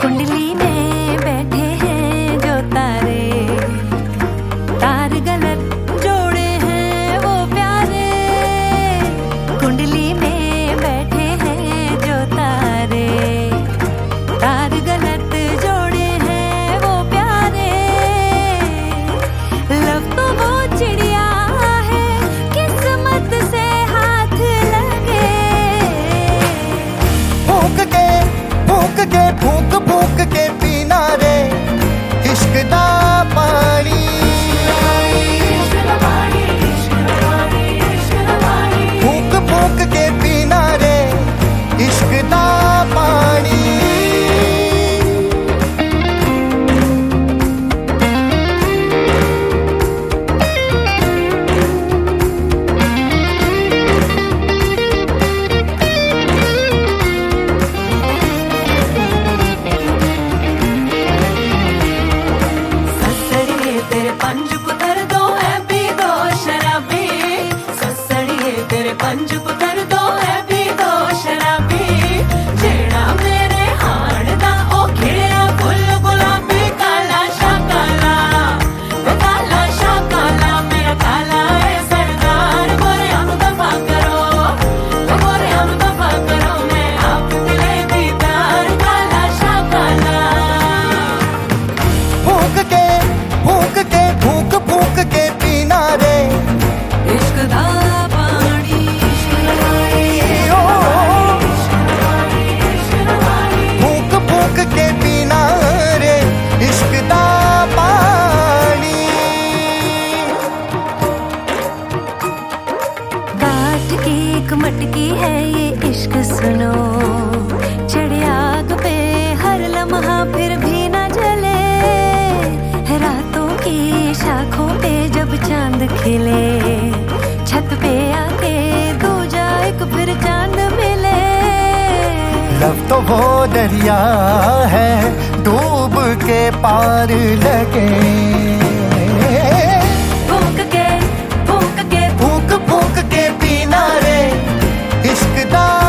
कुंडली में बैठे हैं जो तारे, तार गलत जोड़े हैं वो प्यारे। कुंडली में बैठे हैं जो तारे, तार गलत जोड़े हैं वो प्यारे। लव तो वो चिड़िया है किस्मत से हाथ लगे। फूक के फूक फूक के पीना रे इश्क दा पानी। फूक फूक के पीना रे इश्क दा पानी। पंज पुतर दो है पी दो शराबी, ससड़िए तेरे पंज पुतर दो है पी दो शराबी। जेड़ा मेरे हाड़ दा ओ खिड़िया फुल गुलाबी। काला शाह काला, काला शाह काला, मेरा काला है सरदार। गोरे हम दफा करो, गोरे हम दफा करो, मैं आप दिले दीदार। काला शाह काला। फूक फूक के पीना रे इश्क दा पानी। फूक फूक के पीना रे इश्क दा पानी। काठ की एक मटकी है ये इश्क सुनो, चढ़े आग पे हर लम्हा फिर भी न जले। रातों की शाखों पे जब चांद खिले, छत पे आके दूजा एक फिर चांद मिले। लव तो वो दरिया है डूब के पार लगे। फूक के फूक फूक के पीना रे इश्क दा